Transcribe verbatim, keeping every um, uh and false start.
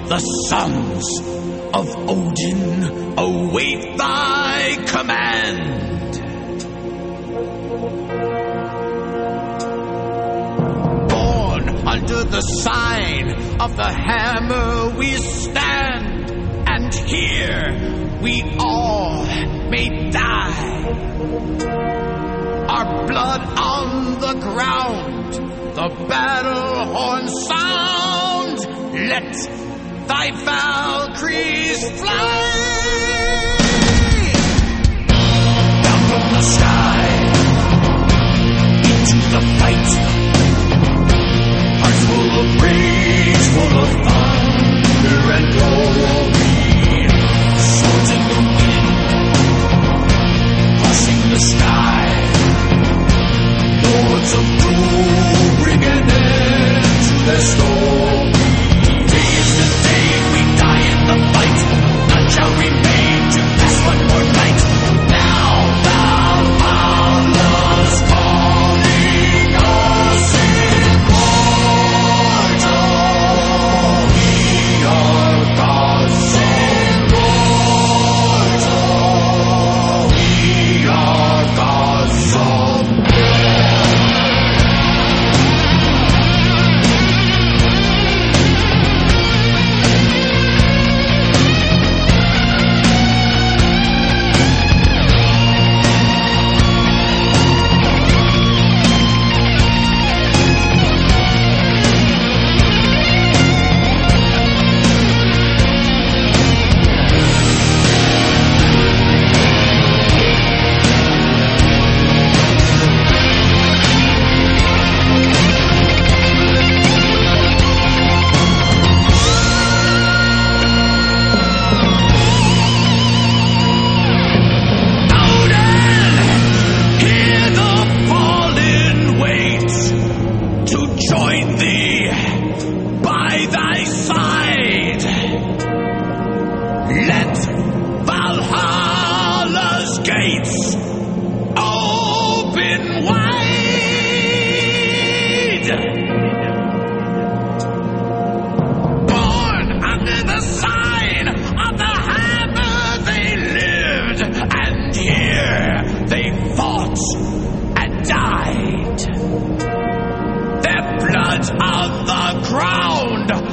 the sons of Odin await thy command. Born under the sign of the hammer we stand, and here we all may die. Our blood on the ground, the battle horn sound. Let thy Valkyries fly down from the sky into the fight. Hearts full of rage, full of thunder and glory. Swords in the wind, crushing the sky. Lords of doom bring an end to their story. Day is the day we die in the fight. None shall remain to pass one more night. Now Valhalla's calling us immortal. We are gods immortal. We are gods of on the ground,